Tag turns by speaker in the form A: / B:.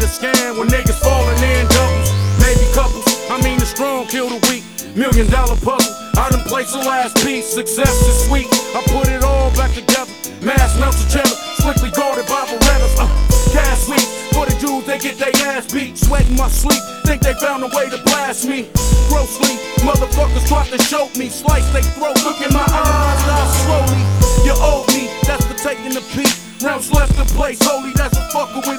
A: scam when niggas falling in doubles. Maybe couples, I mean the strong kill the weak. $1 million puzzle, I done placed the last piece. Success is sweet, I put it all back together. Mass melts of cheddar, strictly guarded by Berettas. Gas leaks, for the dudes they get their ass beat. Sweating my sleep, think they found a way to blast me. Grossly, motherfuckers try to choke me. Slice they throat, look in my eyes, die slowly. You owe me, that's for taking the peak. Rounds left in place, holy, that's for fucking with